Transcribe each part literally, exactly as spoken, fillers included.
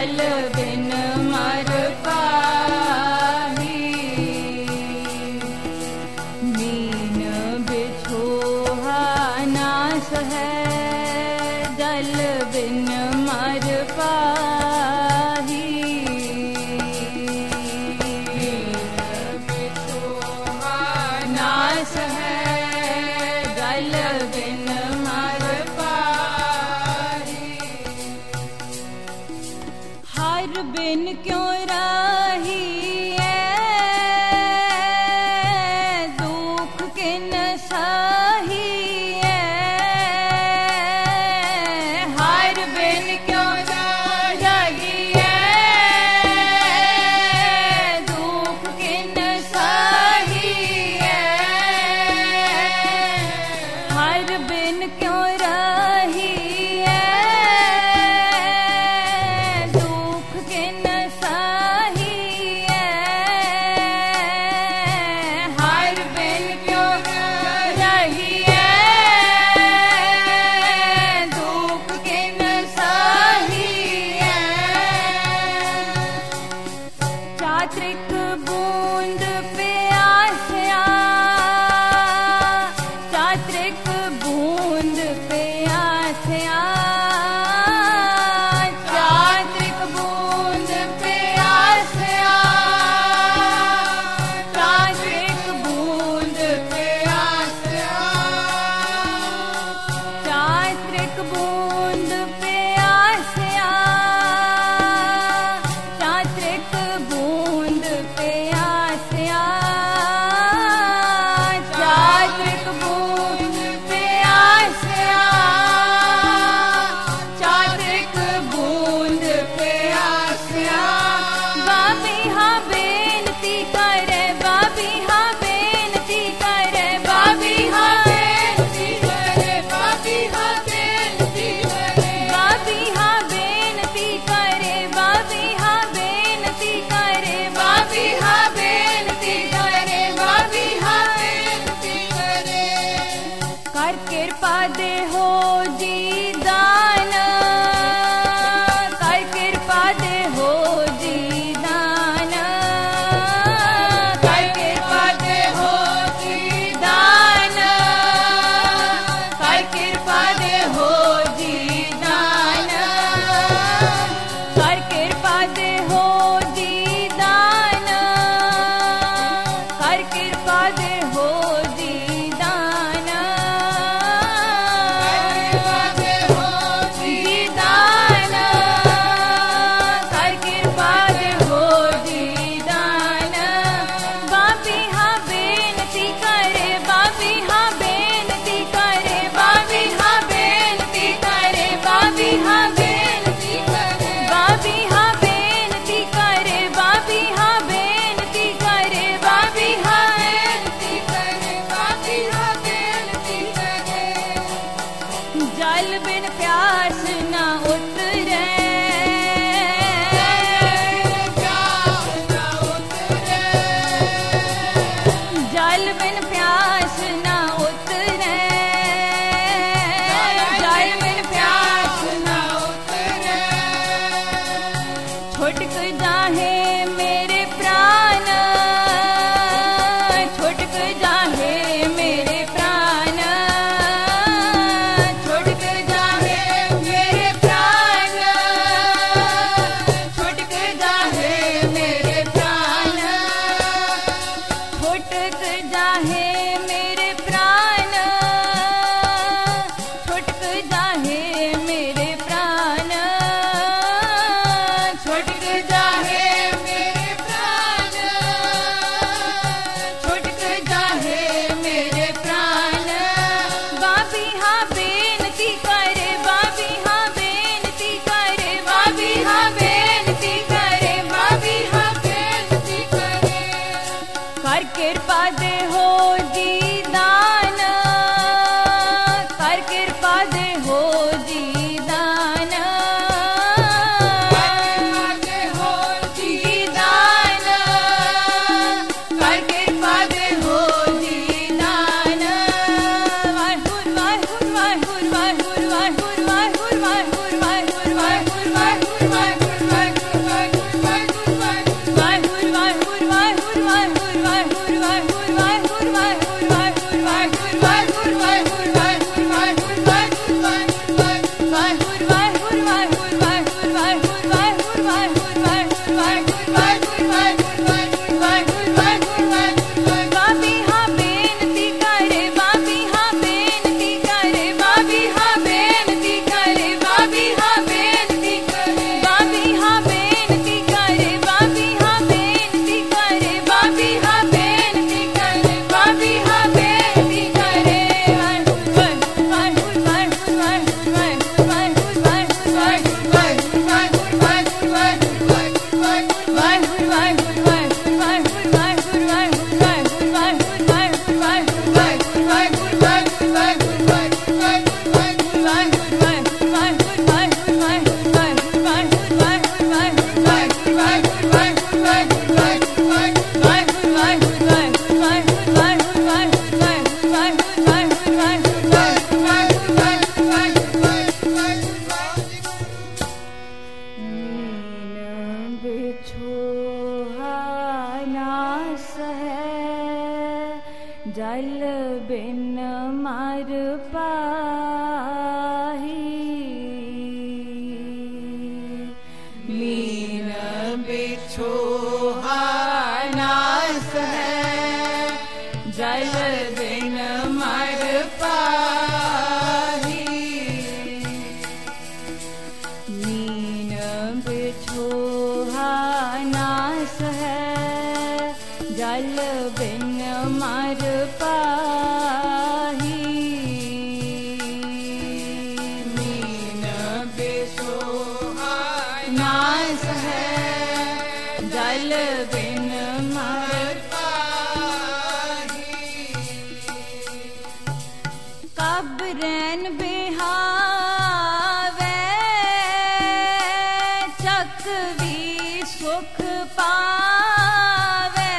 जल बिन मर पाही। मीन बिछोहा नास है जल बिन मर पाही। मीन बिछोहा नास है जल बिन मर पाही। हर बिन क्यों राही दुख किन साही हर बिन क्यों राही दुख किन साही हर बिन क्यों राही दुख किन साही हर बिन क्यों रही दुख किन साही। चात्रिक बूंद प्यास्या चात्रिक बूंद प्यास्या चात्रिक बूंद प्यास्या चात्रिक बूंद प्यास्या चात्रिक बूंद प्यास्या चात्रिक बूंद प्यास्या चात्रिक बूंद प्यास्या चात्रिक बूंद प्यास्या। बाबी हाँ बेनती करे बाबी हाँ बेनती करे बाबी हाँ बेनती करे बाबी हाँ बेनती करे बाबी हाँ बेनती करे बाबी हाँ बेनती करे बाबी हाँ बेनती करे बाबी हाँ बेनती करे। कर कृपा दे हो जी दान कर कृपा दे हो जी दान कर कृपा दे हो जी दान कर कृपा दे हो जी दान कर कृपा दे हो जी दान कर कृपा दे हो जी दान कर कृपा दे हो जी दान बाबी हाँ बेनती करे बाबी हाँ बेनती करे बाबी हाँ बेनती करे बाबी हाँ बेनती करे बाबी हाँ बेनती करे बाबी हाँ बेनती करे बाबी हाँ बेनती करे बाबी हाँ बेनती करे। जल बिन प्यास ना उतरे जल बिन प्यास ना उतरे जल बिन प्यास ना उतरे। छुटक जाहे मेरे प्राण छुटक जाहे मेरे प्राण छुटक जाहे मेरे जल बिन मर पाही। कब रैन बिहावे चकवी सुख पावे।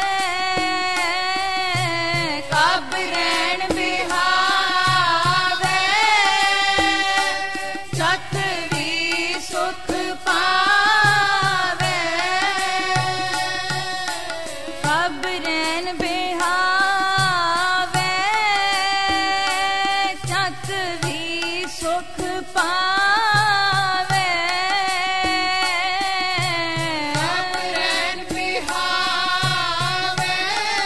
कब रैन बिहावे चकवी सुख पावे। कब रैन बिहावे चकवी सुख पावे। रैन बिहावे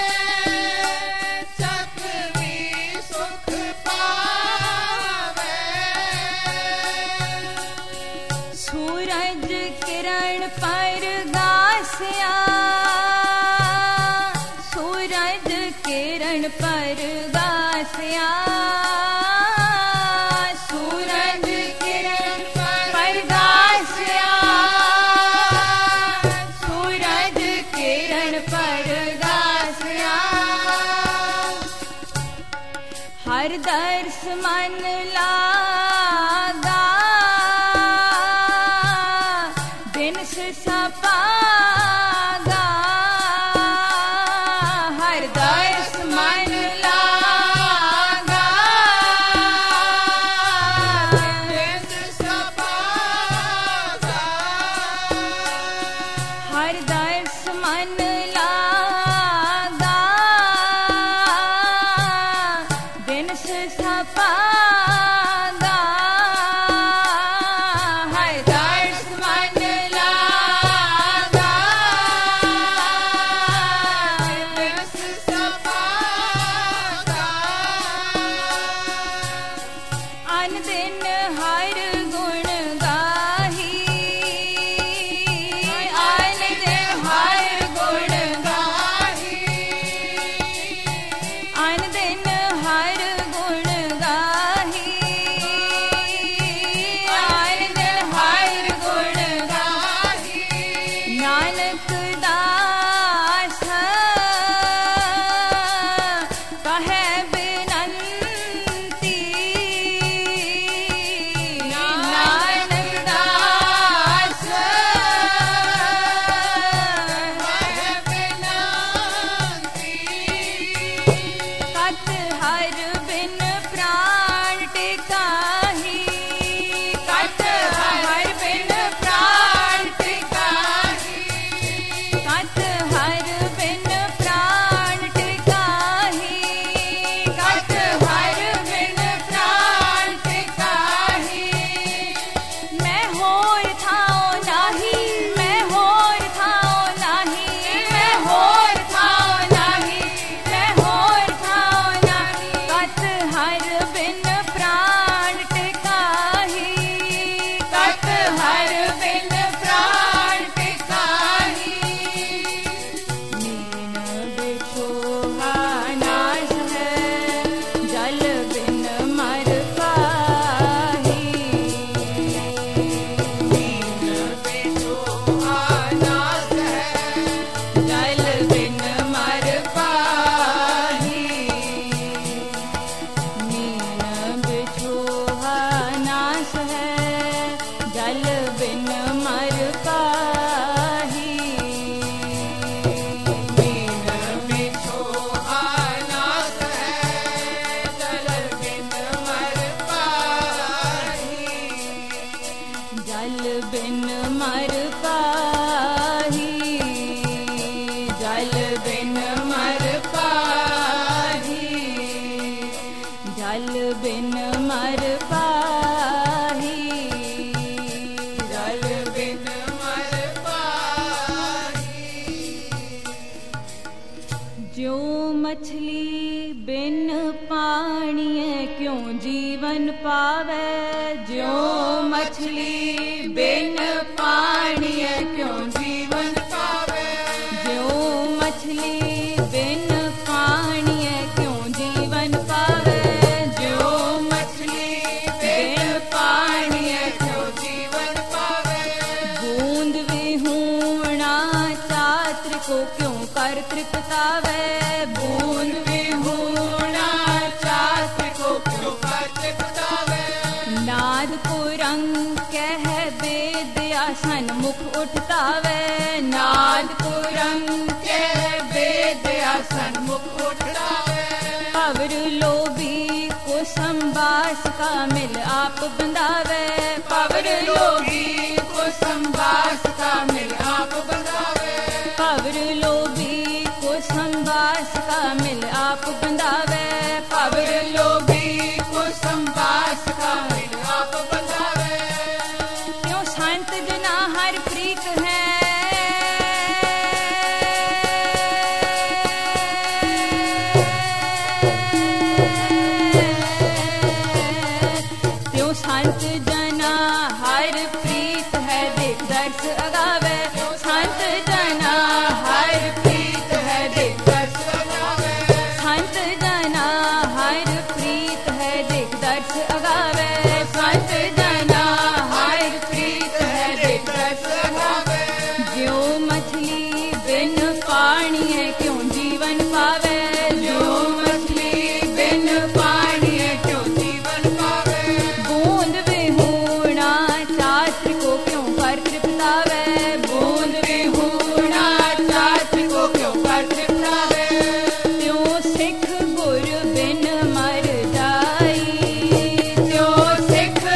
चकवी सुख पावे। सूरज किरण पर गासिया सूरज किरण पर गासिया। सूरज किरण पर गासिया सूरज किरण पर गासिया। हर दर्श मन लागा दिन से सपागा। हर दर्श मन लागा दिन सपागा। हर दर्श मन लागा दिन से सपागा। हर दर्श मन लागा दिन सपागा। अन दिन हर गुण गाही। अन दिन हर गुण गाही। अन दिन हर गुण गाही। अन दिन हर गुण गाही। नानक दास कहे बिनंती। नानक दास कहे बिनती। कत हर बिन प्राण टिकाही। कत हर बिन प्राण टिकाही। कत हर बिन प्राण टिकाही। कत हर बिन प्राण टिकाही। मैं होर थाओ नाही। मैं होर थाओ नाही। मैं होर थाओ नाही। मैं होर थाओ नाही। कत हर बिन प्राण टिकाही। कत हर बिन प्राण टिकाही। मीन बिछोहा नाश है जल बिन मर पाही। मीन बिछोहा नाश है जल बिन मर पाही। मीन बिछोहा नाश है जल बिन मर पाही। मीन बिछोहा नाश है जल बिन मर पाही। जल बिन मर पाही। जल बिन मर पाही। जल बिन मर पाही। जल बिन मर पाही। ज्यो मछली बिन पानिए क्यों जीवन पावे। ज्यो मछली बिन पानिए क्यों जीवन पावे। ज्यो मछली बिन पानिए क्यों जीवन पावे। ज्यो मछली बिन पानिए क्यों जीवन पावे। बूंद विहूणा तृप्तावे। बूंद विहूणा शास्त्र को क्यों कर तृप्तावे। नाद कुरंग कह वेद आसन मुख उठतावे। नाद कुरंग के वेद आसन मुख उठतावे। पवर लोभी को संबास का मिल आप बंधावे। पवर लोभी को संबास का मिल आप बंधावे। पवर लोभी को संबास का मिल आप बंधावे। पवर लोभी को संबास का मिल आप बंधावे। क्यों संत जना हर प्रीत है। क्यों संत जना हर प्रीत है देख दर्श अगावे। संत जना हर प्रीत है देख दर्श बंधावे। संत जना हर प्रीत है देख दर्श अगावे। संत जना हर प्रीत है देख दर्श बंधावे। ज्यों मछली बिन पानी है क्यों जीवन पावे। जो मछली बिन पानी है क्यों जीवन पावे। बूंद विहूणा शास्त्र को क्यों कर तृप्तावे। बूंद विहूणा शास्त्र को क्यों कर तृप्तावे। त्यों सिख गुर बिन मर जाई। जो सिख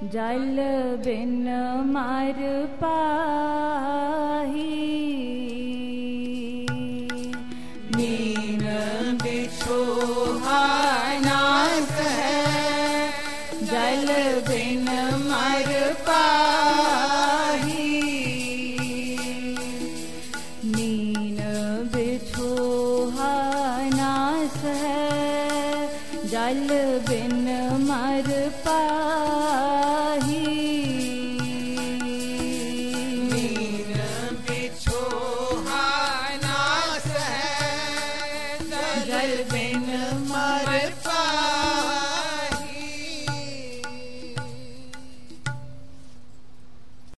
जल बिन मर पाही नीन बिछोहा नास है जल बिन मर पाही नीन बिछोहा नास है जल बिन मर पाही नीन बिछोहा नास है जल बिन मर पाही